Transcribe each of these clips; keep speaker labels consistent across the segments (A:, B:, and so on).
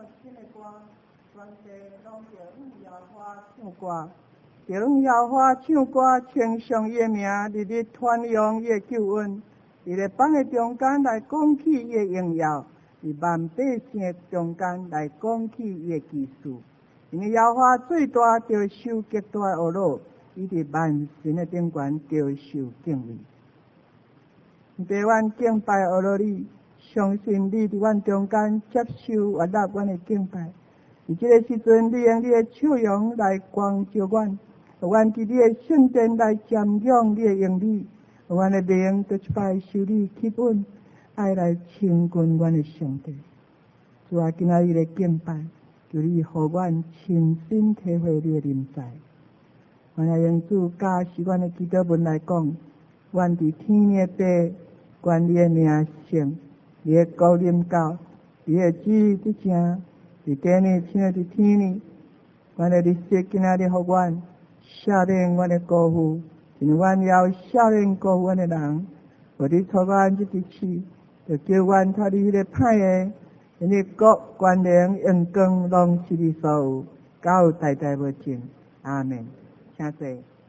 A: 新的歌，全地拢着用摇花唱歌，着用摇花唱歌，称颂伊的名，日日传扬伊的救恩。伫咧邦的中间来讲起伊的荣耀，伫万百姓的中间来讲起伊的奇事。因为摇花最大，着受极大的恶恼，伊伫万神的顶悬着受敬畏。爸，阮敬拜恶恼你，相信你伫阮中间接受悦纳阮的敬拜。伫这个时阵，你用你的笑容来光照阮，阮伫你的圣殿来瞻仰你的荣美。阮的名就一摆受你吸引，爱来亲近阮的上帝。主啊，今仔日的敬拜，求你予阮亲身体会你的临在。阮也用主假使阮的祈祷文来讲，阮伫天的爸，愿你的名圣，你的国临到，你的旨意伫成，伫地呢像伫天呢。阮的日色今仔日予阮赦免阮的辜负。因为阮要赦免辜负阮的人，互你赐阮这支气，就叫阮脱离迄个歹的，因为国、权能、荣光，拢是你所有，到代代无尽。阿门。请坐。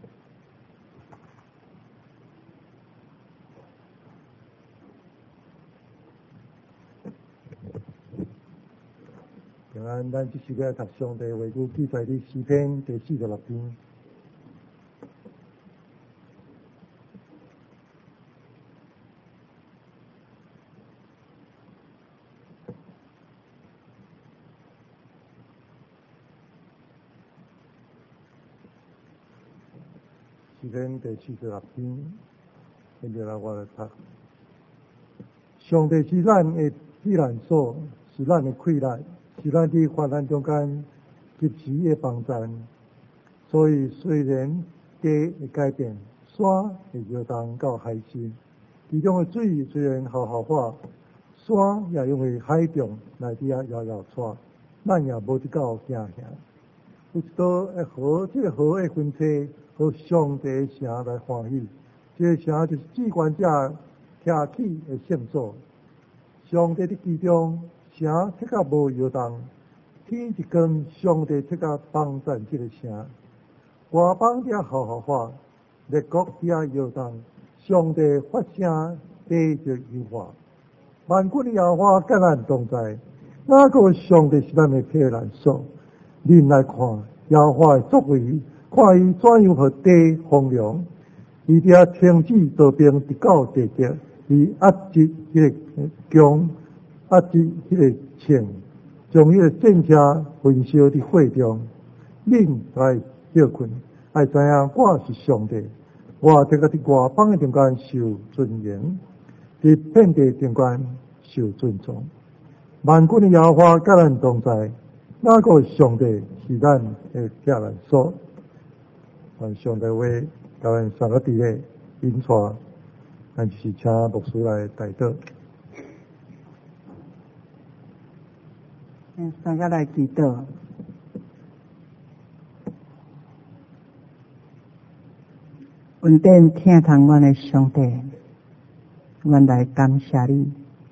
B: 平安，咱即时来读上帝话语，记载伫诗篇第46篇。诗篇第46篇，现在来我来读。上帝是咱的避难所，是咱的溃烂，是咱伫患难中间及时的帮助。所以虽然地会改变，山会摇动到海心，其中的水虽然好化，山也因为海中来伫遐摇窜，咱也无得到惊吓。有一道的河，这个河的分车，和上帝的城来欢喜。这个城就是至高者徛起的圣所。上帝伫其中，城切甲无摇动。天一光，上帝切甲帮赞这个城。外邦伫遐好化，列国伫遐摇动。上帝发声，地就融化。万军的耶和华甲咱同在，哪个上帝是咱的避难所？恁来看耶和华的作为，看伊怎样互地丰凉。伊伫遐停止道兵，直到地极，伊压制迄个强，压制迄个枪，将迄个战车焚烧伫火中。恁来休困，爱知影我是上帝，我这个伫外邦的中间受尊严，伫遍地中间受尊重。万军的耶和华甲咱同在，哪个上帝是咱的避难所？愿上帝话甲咱三个伫咧引带，咱就是请牧师来带导。
A: 三个来祈祷。恩典听从阮的上帝，阮来感谢你。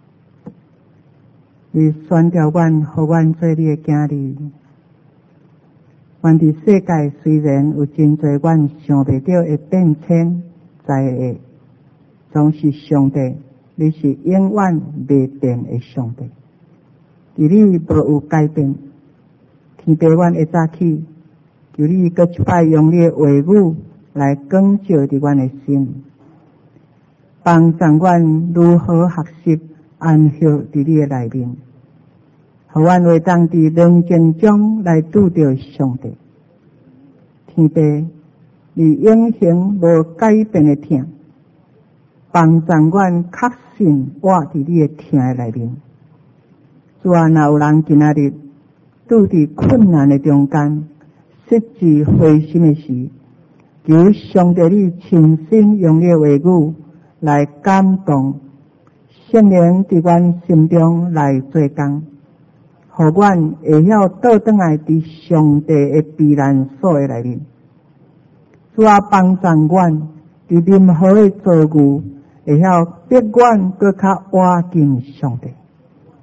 A: 你选召阮，互阮做你的囝儿。阮伫世界虽然有真侪阮想袂到的变迁灾厄，总是上帝，你是永远未变的上帝。伫你无有改变，天父，阮会早起，求你搁一摆用你的话语来光照伫阮的心，帮助阮如何学习安息伫你的内面，互阮会当伫冷静中来拄着上帝。天父，你永恒无改变的疼，帮助阮确信活伫你的疼的内面。主啊，若有人今仔日拄伫困难的中间，失志灰心的时，求上帝你亲身用你的话语来感动，圣灵伫阮心中来做工，互阮会晓倒转来伫上帝的避难所的内面。主啊，帮助阮伫任何的遭遇，会晓逼阮搁较靠近上帝。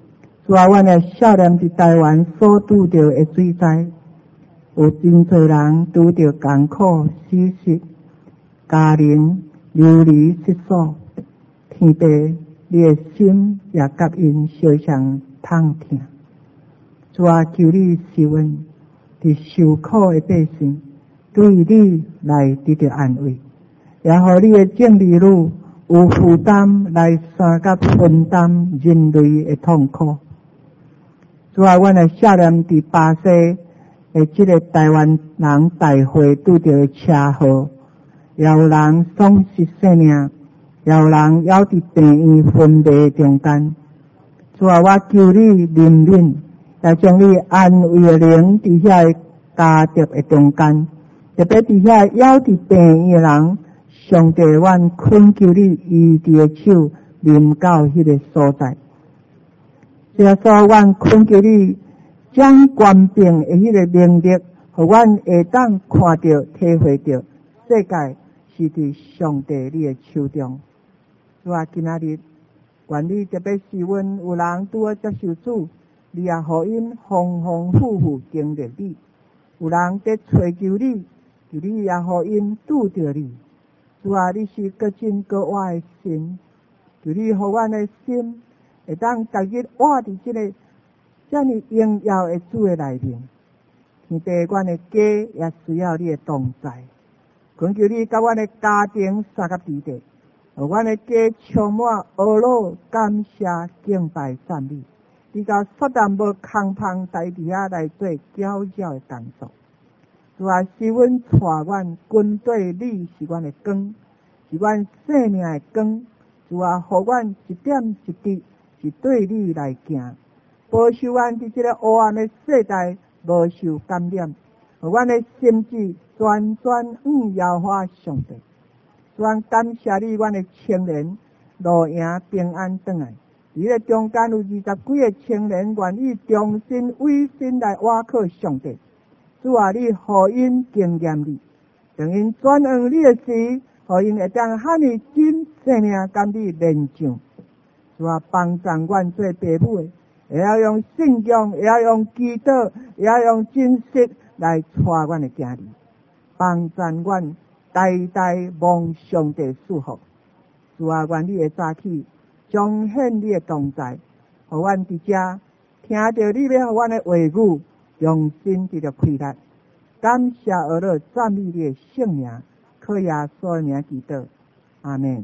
A: 主啊，阮的少年伫台湾所拄到的水灾，有真侪人拄到艰苦死失，家人流离失所，天父，你的心也甲因相相痛疼。主啊，求你施恩，伫受苦的百姓，对你来得到安慰，也互你的正义女有负担来三甲分担人类的痛苦。主啊，阮的少年伫巴西的这个台湾人大会拄到的车祸，也有人丧失性命，也有人还伫病院昏迷中间。主啊，我求你怜悯，也将你安慰的灵伫遐家庭的中间，特别伫遐还伫病院的人，上帝，阮恳求你医治的手临到迄个所在。耶稣，阮恳求你将官兵的迄个能力，互阮会当看到、体会到，世界是伫上帝你的手中。主啊，今仔日愿你特别是阮有人拄好接受主，你也互因丰丰富富经历你；有人在追求你，你也互因拄着你。主啊，你是各真各活的神，求你互阮的心会当逐日活伫这个遮尔荣耀的主的内面。天父，阮的家也需要你的同在，恳求你甲阮的家庭三甲伫地，互阮的家充满懊恼、感谢、敬拜、赞美。你甲撒旦无空芳在伫遐来做搅扰的工作。主啊，是阮带阮军队，你是阮的光，是阮生命的光。主啊，互阮一点一滴是对你来行，保守阮伫这个黑暗的世代无受感染，互阮的心智全摇花上帝。主啊，感谢你，阮的青年路赢平安转来。伫个中间有20几个青年愿意重新委身来倚靠上帝。主啊，你互因经验你，等因转换你的时，互因会当喊你真生命甘你连上。主啊，帮助阮做父母的，会晓用信仰，会晓用祈祷，会晓用真实来带阮的家庭，帮助阮代代望上帝祝福。主啊，愿你会早起彰显你的同在，互阮伫遮听到你要互阮的话语，用心得到开力。感谢而乐，赞美你的圣名，靠耶稣的名祈祷，阿们。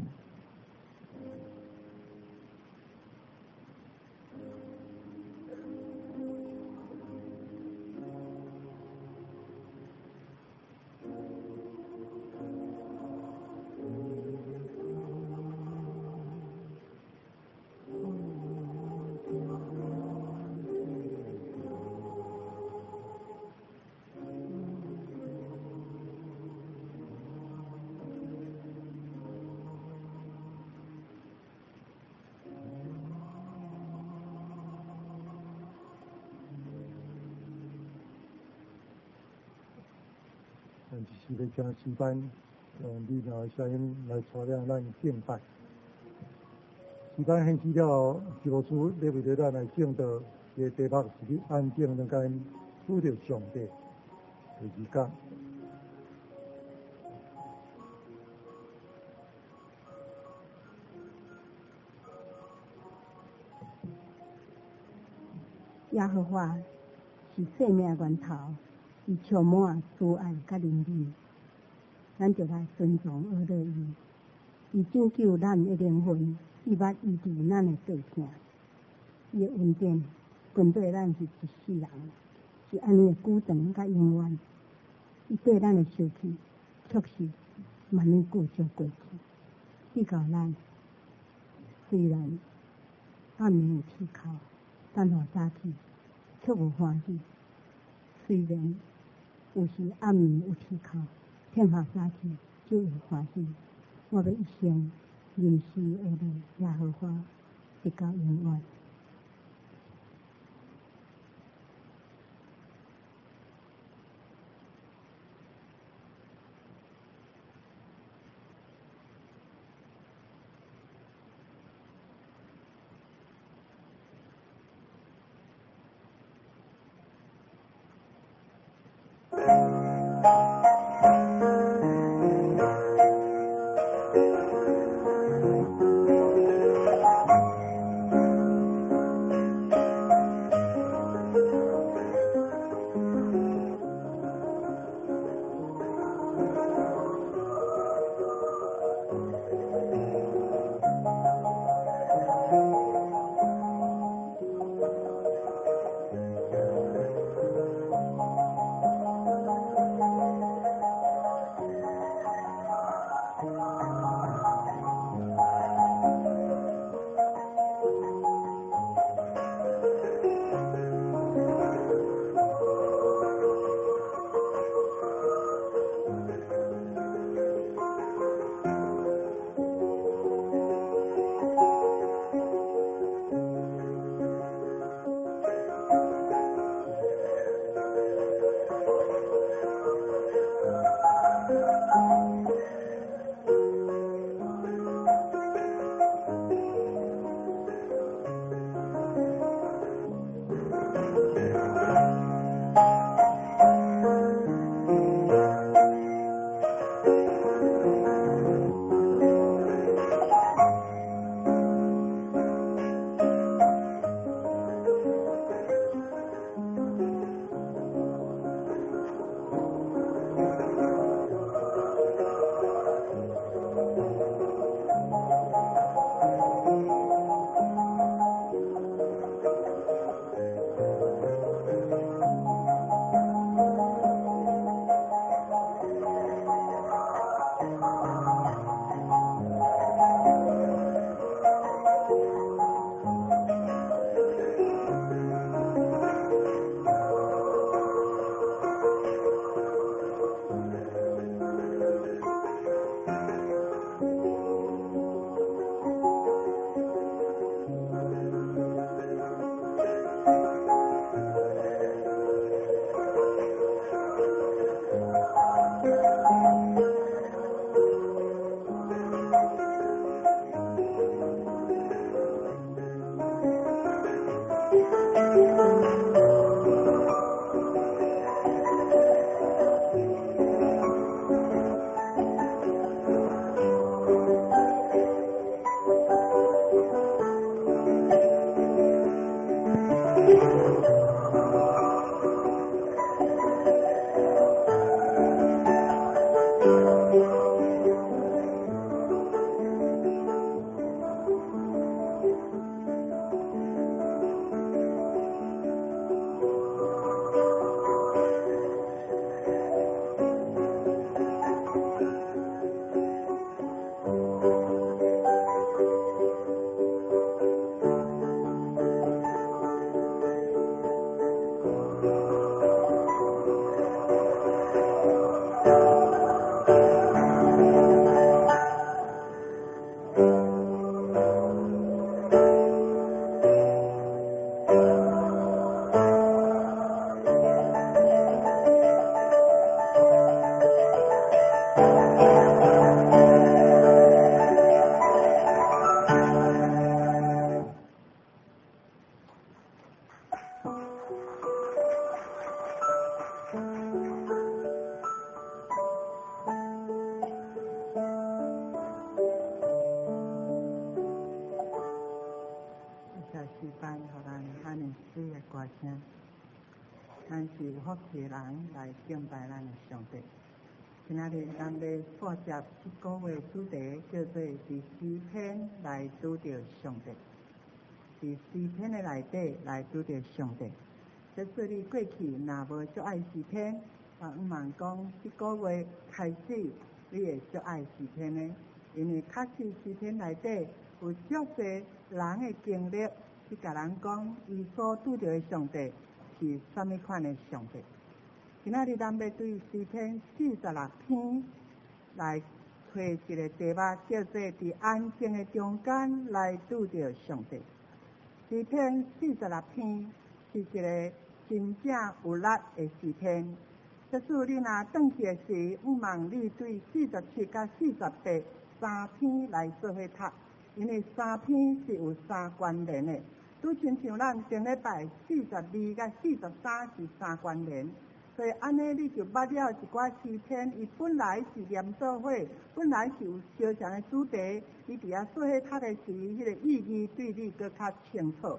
B: 就是要请诗班，你拿声音来带领咱敬拜。诗班献诗了后，是无书要为着咱来敬道，个题目是去安静中间拄着上帝。第二讲。
C: 耶和华是生命源头，伊充满慈爱甲怜悯，咱就来尊重阿乐伊。伊拯救咱的灵魂，伊捌医治咱的罪行。伊的恩典跟对咱是一世人，是安尼的久长甲永远。伊对咱的受气，确实万年久就过去。伊教咱虽然暗暝有气口，但互早起却无欢喜。虽然有时暗暝有气口，天下早起就有欢喜。我要一生认识而乐耶和华，直到永远。
A: 咱是有福气的人来敬拜咱的上帝。今仔日咱要破接一个月主题，叫做伫诗篇来拄着上帝。伫诗篇的内底来拄着上帝。即使你过去若无足爱诗篇，我毋茫讲一个月开始，你会足爱诗篇的，因为确实诗篇内底有足侪人的经历，去甲人讲伊所拄着的上帝是啥物款的上帝。今仔日咱要对诗篇46篇来找一个题目，叫做伫安静的中间来拄着上帝。诗篇46篇是一个真正有力的诗篇。即使你若转去的时，毋茫你对47甲48 3篇来做伙读，因为3篇是有3关联的。拄亲像咱顶礼拜42甲43是3关联，所以安尼你就捌了一寡诗篇，伊本来是连做伙，本来是有相像的主题，你伫遐做伙读的时，迄个意义对你搁较清楚。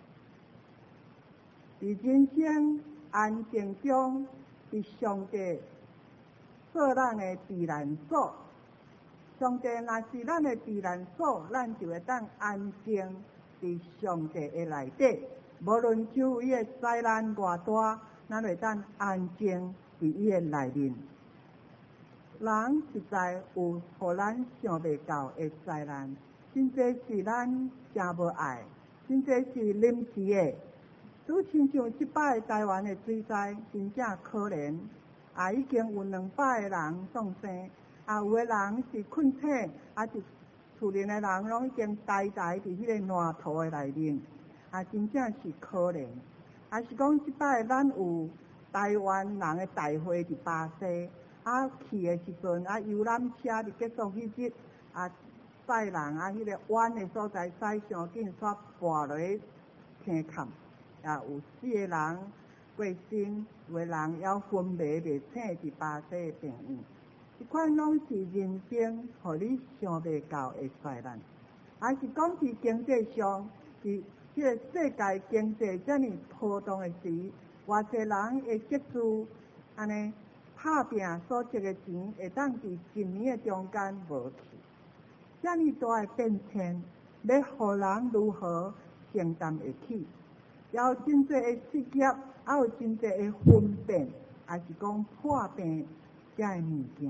A: 伫人生安静中，是上帝做咱的避难所。上帝若是咱的避难所，咱就会当安静伫上帝的内底。无论周围的灾难偌大，咱会当安静伫伊的内面。人实在有互咱想袂到的灾难，真侪是咱真无爱，真侪是临时的。拄亲像即摆台湾的水灾，真正可怜。已经有200个人丧生，有的人是困体，是厝里的人拢已经呆伫迄个烂土的内面，真正是可怜。是讲即摆咱有台湾人的大会伫巴西，去的时阵，游览车伫结束迄日，载人迄个弯的所在驶上紧，煞跋落去坑坎。有4个人过身，有的人还昏迷袂醒伫巴西的病院。即款拢是人生互你想袂到的灾难。是讲伫经济上，伫即个世界经济遮尔波动的时，偌济人会积蓄，安尼打拼所积的钱，会当伫一年的中间无去。遮尔大的变迁，要互人如何承担会起？也有真侪的失业，也有真侪的分辨，也是讲破病遮的物件。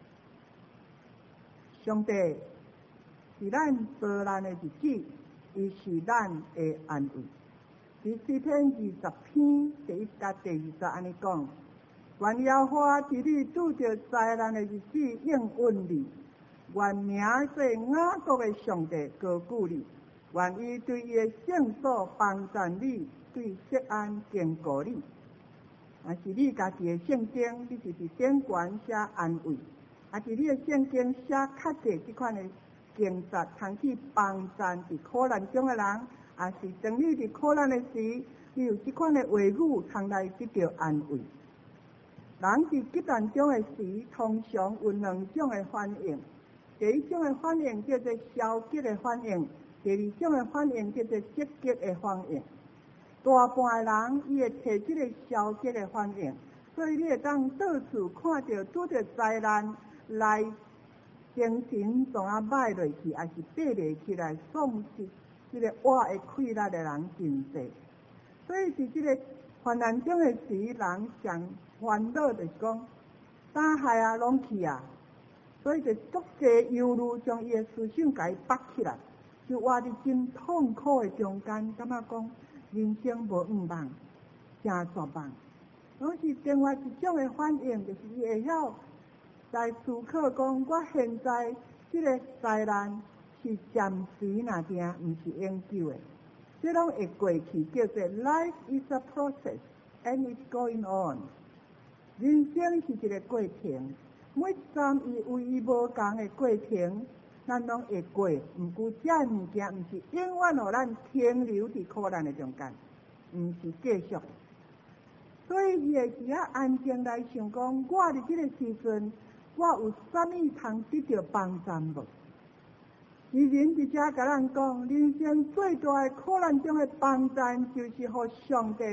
A: 上帝是咱做咱的日子，伊是咱的安慰。伫诗篇20篇第1甲第20安尼讲：愿耶和华伫你拄着灾难的日子应允你，愿名做雅各的上帝高举你。愿伊对伊的圣所帮助你，对锡安坚固你。是你家己的圣经，你就是顶悬写安慰；伫你的圣经写较济即款的经节，通去帮助伫苦难中的人，是当你伫苦难的时，你有即款的话语，通来得到安慰。人伫急难中的时，通常有2种的反应。第一种的反应叫做消极的反应。第二种的反应叫做积极的反应。大半的人伊会摕即个消极的反应，所以你会当到处看到拄着灾难来精神总歹落去，还是爬袂起来，丧失即个活的气力的人真侪。所以伫即个患难中的时，人上烦恼就是讲，胆害拢去所以就足侪忧虑将伊的思想甲伊绑起来。就活伫真痛苦的中间，感觉讲人生无希望，真绝望。拢是另外一种的反应，就是伊会晓来思考讲，我现在这个灾难是暂时若定，毋是永久的。这拢会过去，叫做 Life is a process and it's going on。人生是一个过程，每站伊有伊无同的过程。咱拢会过，毋过这物件毋是永远互咱停留伫苦难的中间，毋是继续。所以伊会时安静来想讲，我伫即个时阵，我有啥物通得到帮助无？诗人伫遮甲咱讲，人生最大的苦难中的帮助，就是互上帝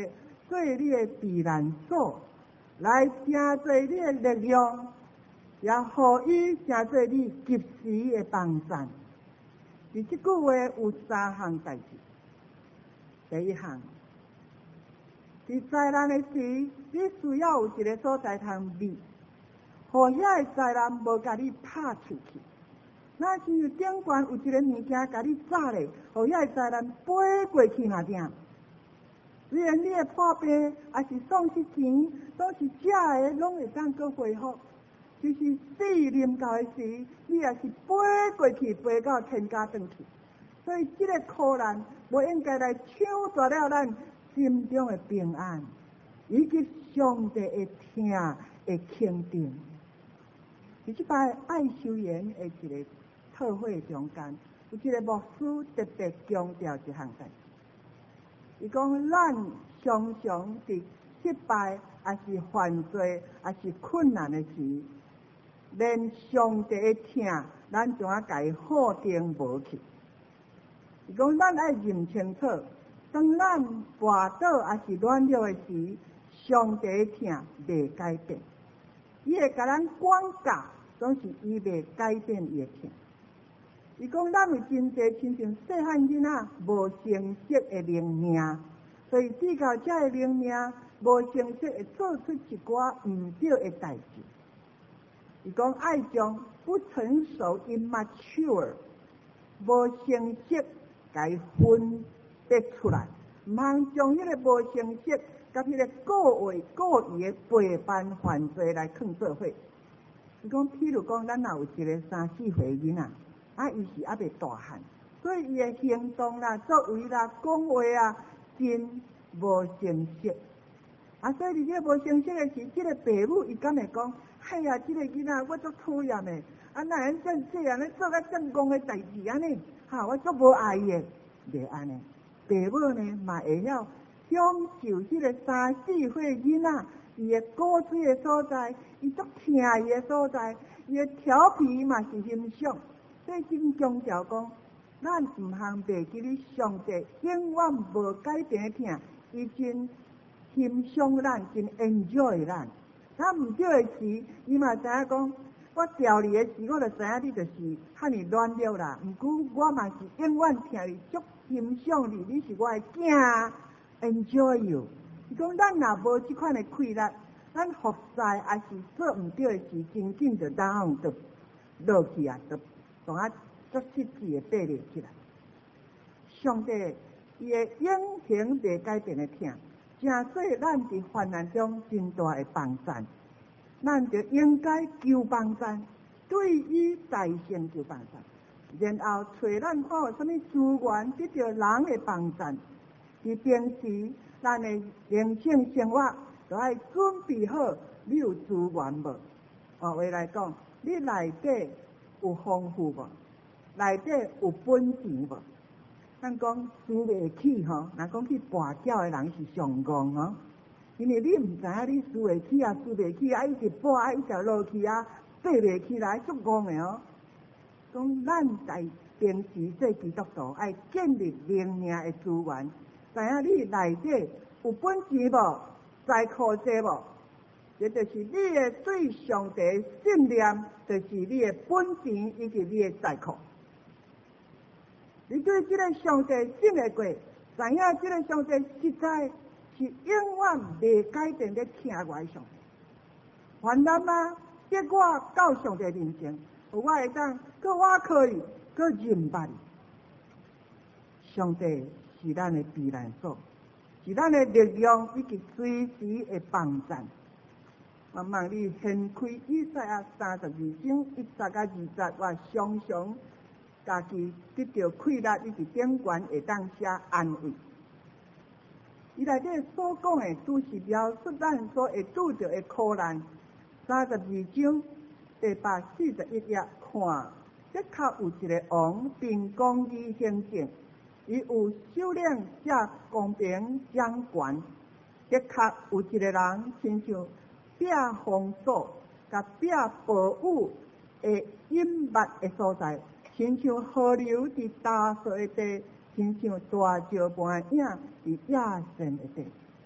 A: 做你的避难所，来成做你的力量，也互伊成做你及时的帮衬。伫即句话有3项代志。第一项，伫灾难的时，你需要有一个所在通避，互遐个灾难无甲你拍出去。那亲像顶悬有一个物件甲你炸咧，互遐个灾难飞过去嘛定。虽然你的破病，也是丧失钱，都是假的，拢会当搁恢复。就是死临到的时，你也是飞过去，飞到天家转去。所以这个苦难，无应该来抢夺了咱心中的平安，以及上帝的听的肯定。伫即摆爱修园的一个特会中间，有一个牧师特别强调一项代志。伊讲，咱常常伫失败，也是犯罪，也是困难的时，连上帝的听，咱怎啊甲伊否定无去？伊讲，咱爱认清楚，当咱跋倒也是软弱的时，上帝的听袂改变，伊会甲咱管教，总是伊袂改变伊的听。伊讲，咱有真侪亲像细汉囡仔无成熟的灵命，所以至到这个灵命无成熟，会做出一寡毋对的代志。伊讲，爱将不成熟 immature 无成熟，甲伊分别出来，毋通将迄个无成熟甲迄个故意的背叛犯罪来放做伙。伊讲，譬如讲，咱若有一个3、4岁囡仔，伊是还袂大汉，所以伊的行动啦、作为啦、讲话啊，真无成熟。所以伫这个无成熟的时，这个父母伊敢会讲，哎呀，这个囡仔我足讨厌的，哪样真这样咧做甲正公的代志安尼，我足无爱伊的，袂安尼。父母呢嘛会晓享受这个3、4岁囡仔伊的骨髓的所在，伊足疼伊的所在，伊的调皮嘛是欣赏。所以真强调讲，咱毋通袂记咧上帝永远无改变的听，伊真欣赏咱，真 enjoy 咱。咱毋对的时，伊嘛知影讲，我调你的时，我就知影你就是遐尼软弱啦。毋过我嘛是永远听你，足欣赏你，你是我的囝 ，enjoy you。伊讲，咱若无即款的气力，咱服侍也是做毋对的时，真紧就down就落去啊，就从足失志的爬立起来。上帝伊的永恒袂改变的听，正说咱伫患难中真大的帮衬，咱就应该求帮衬，对伊大声求帮衬，然后找咱看有啥物资源得到人的帮衬。伫平时咱的灵性生活就要准备好，你有资源无？话来讲，你内底有丰富无？内底有本钱无？咱讲输袂起吼，若讲去跋筊的人是上戆吼，因为你毋知影你输会起啊，输袂起啊，一直跋一直落去啊，爬袂起来，足戆的哦。讲咱在平时做基督徒，爱建立灵命的资源，知影你内底有本钱无？财库济无？这就是你的对上帝的信念，就是你的本钱以及你的财库。你对这个上帝信得过，知影这个上帝实在是永远袂改变的听我的上帝。患难啊，逼我到上帝面前，我会当搁我可以搁认捌。上帝是咱的避难所，是咱的力量以及随时的帮衬。我望你掀开以赛亚32章1节到20，我常常家己得到气力，以及顶悬会当写安慰。伊内底所讲的，都是描述咱所会拄着的苦难。32章第141页，看，的确有一个王，凭公义行政，伊有首领写公平掌权。的确有一个人，亲像壁封锁，甲壁保护的隐密的所在。亲像河流伫打碎的地，亲像大石般影伫野山的地。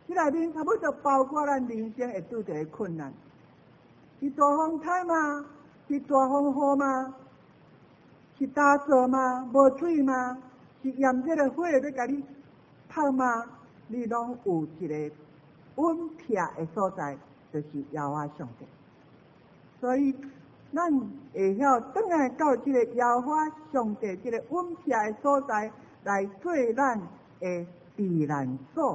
A: 这内面差不多包括咱人生会拄着的困难，是大风台吗？是大风雨吗？是打坐吗？无水吗？是炎热的火要甲你泡吗？你拢有一个稳撇的所在，就是耶和华上帝。所以，咱会晓转来到这个耶和华上帝这个稳撇的所在来做咱的避难所。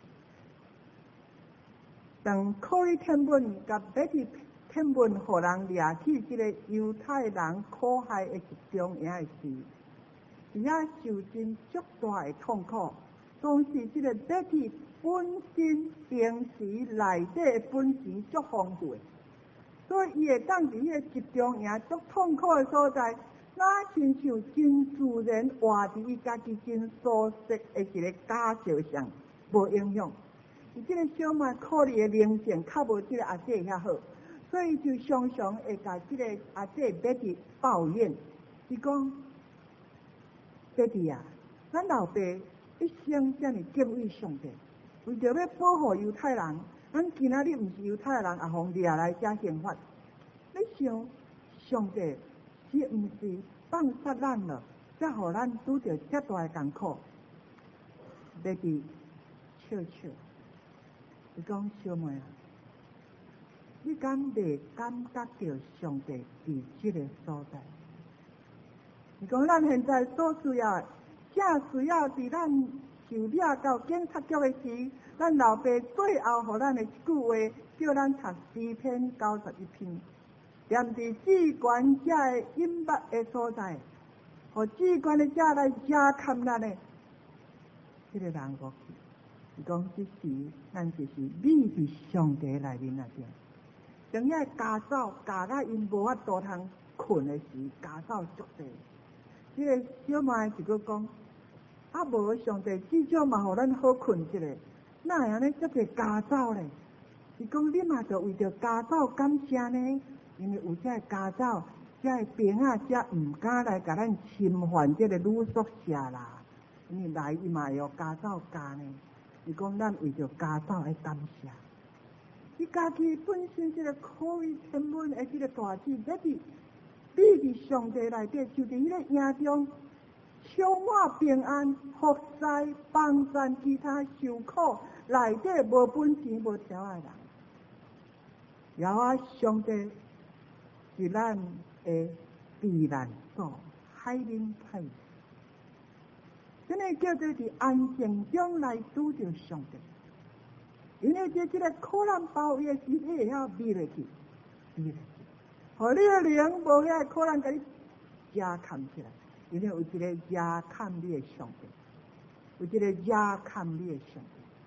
A: 当可以天文甲别的天文，互人掠去这个犹太人苦害的集中营的时，伊也受尽足大的痛苦。当时这个别的本身平时内底的本钱足丰富的，所以伊会当伫迄个集中营足痛苦的所在，哪亲像真自然活伫伊家己真舒适的一个假设上，无影响。伊这个小妹可怜的灵性较无这个阿姐遐好，所以就常常会甲这个阿姐别的抱怨，伊讲：爹地啊，咱老爸一生遮尔敬畏上帝，为着要保护犹太人，咱今仔日毋是犹太人，也互掠来遮刑罚。你想，上帝是毋是放杀咱了，才互咱拄着遮大的艰苦？爹地笑笑。伊讲小妹啊，你敢袂感觉到上帝伫即个所在？伊讲咱现在所需要的，正需要伫咱受掠到警察局的时，咱老爸最后互咱的一句话，叫咱读诗篇91篇，念伫至关者的隐密的所在，互至关的者来遮看咱的这个人过去。伊讲即时，咱就是秘伫上帝内面那边。当遐家走，家到因无法度通困的时，家走足济。这个小妹就佮讲，啊无上帝至少嘛，互咱好困一下。哪会安尼足济家走咧？伊讲你嘛着为着家走感谢呢，因为有遮个家走，遮个兵啊，才毋敢来甲咱侵犯这个女宿舍啦。因为来伊嘛会有家走家呢。伊讲咱为着家走来感谢，伊家己本身这个可以天文的这个大志，要伫秘伫上帝内底，就伫迄个营中充满平安、福灾、帮赞其他受苦内底无本钱、无条的人。然后上帝是咱的避难所，海面派。这个叫做伫安静中来拄着上帝，因为这个苦难包围的时，你会晓避落去，互你的灵无遐苦难甲你遮看起来，因为有一个遮看你的上帝，有一个遮看你的上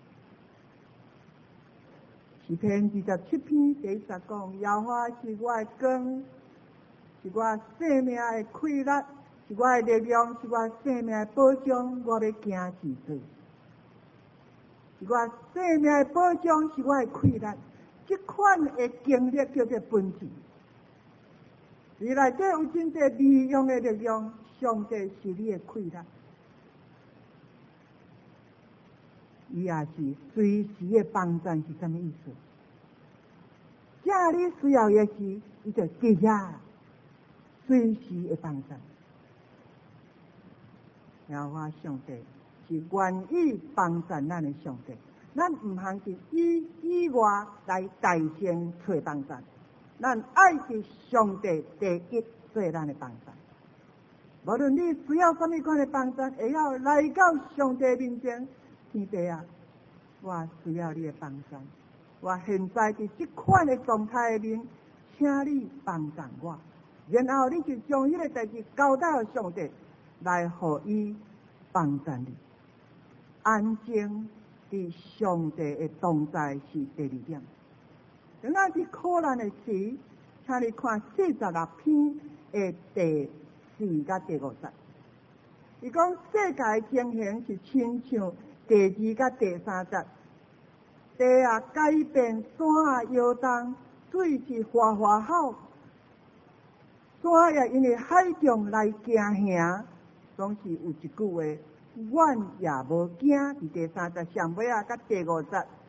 A: 帝。诗篇27篇第10讲：耶和华是我的光，是我生命的快乐。是我的力量，是我生命的保障，我要行几岁？是我生命的保障，是我的快乐。这款的经历叫做本钱。你内底有真侪利用的力量，上帝是你的快乐。伊也是随时的帮赞是什么意思？正你需要的时，伊就记下，随时的帮赞。耶和华上帝是愿意帮赞咱的上帝，咱唔通是以外来代先找帮赞，咱爱是上帝第一做咱的帮赞。无论你需要什么款的帮赞，会晓来到上帝面前，天父啊，我需要你的帮赞。我现在伫这款的状态里面，请你帮赞我。然后你就将迄个代志交代给上帝。来，互伊帮助你，安静伫上帝的同在是第2点。当咱是苦难的时，请你看46篇的第4甲第5节。伊讲世界的情形是亲像第2甲第3节，地啊改变，山啊摇动，水是哗哗吼，山也因为海中来惊吓。总是有一句话，阮也无惊。伫第3节上尾啊，甲第5节，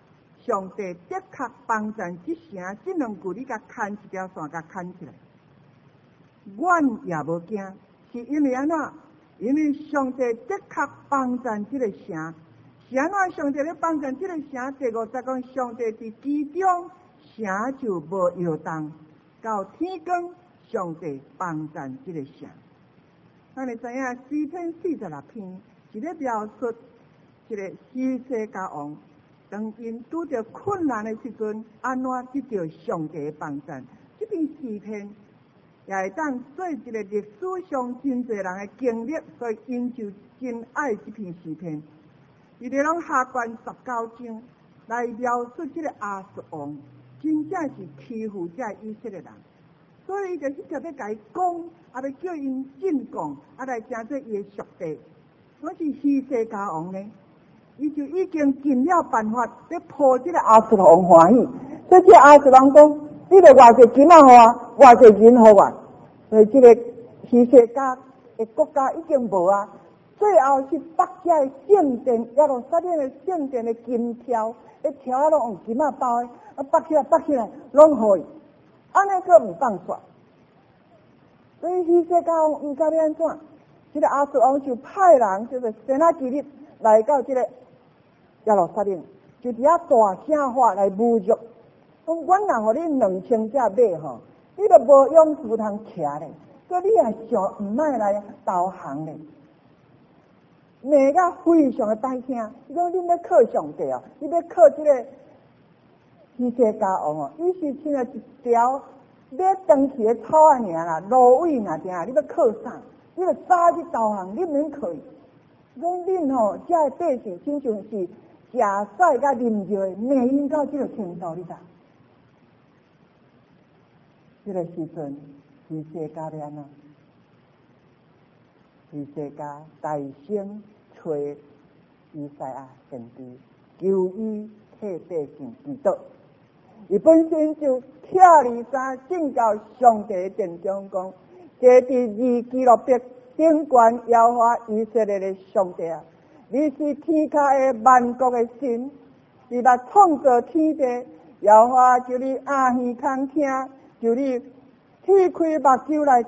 A: 上帝的确帮赞这声，这两句你甲牵一条线，甲牵起来。阮也无惊，是因为安怎？因为上帝的确帮赞这个声，是安怎？上帝咧帮赞这个声，第50讲，上帝伫其中，声就无摇动。到天光，上帝帮赞这个声。咱会知影诗篇46篇是咧描述一个希西家王，当因拄着困难的时阵，安怎得到上帝的帮赞。这篇诗篇也会当做一个历史上真侪人的经历，所以因就真爱这篇诗篇。伊哋拢下卷19章来描述这个亚述王，真正是欺负这以色列人，所以伊就迄条要甲伊讲，要叫因进贡，来成做伊的属地。我是希西家王呢，伊就已经尽了办法，要讨这个亚述王欢喜。所以这亚述王讲，你著偌济金仔互我，偌济银互我。所以这个希西家的国家已经无啊。最后是北家的圣殿，耶路撒冷的圣殿的金条，迄条啊拢用金仔包的，北起来，拢互伊。安尼佫毋放煞。所以希西家王毋知要安怎，这个亚述王就派人就是先拿基律来到这个耶路撒冷，就伫遐大声话来侮辱。讲阮若互你2000只马吼，你都无勇士通骑咧，所以你也想毋爱来投降咧。骂甲非常的大声，伊讲恁要靠上帝哦，你要靠这个希西家王哦，伊是亲了一条要长期的草啊尔啦，芦苇若定，你要靠啥？你要早去投降，你免靠伊。讲恁吼，这个百姓亲像是食屎甲啉尿的，骂因到这个程度，你知？这个时阵，希西家要安怎？希西家大声找以赛亚先知，求伊替百姓祈祷。伊本身就拆二三进到上帝的殿中讲，这第二基路伯顶冠耶和华以色列的上帝啊！你是天下的万国的神，你捌创造天地，耶和华就你眼耳通听，就你擘开目睭来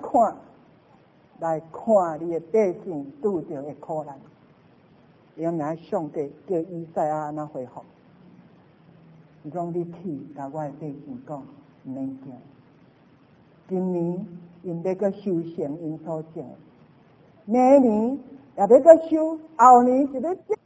A: 看你的百姓拄着的苦难。因为上帝叫以赛亚安怎回复？伊讲你去甲我的百姓讲，毋免惊。今年因要阁修成因所种，明年也要阁修，后年是要。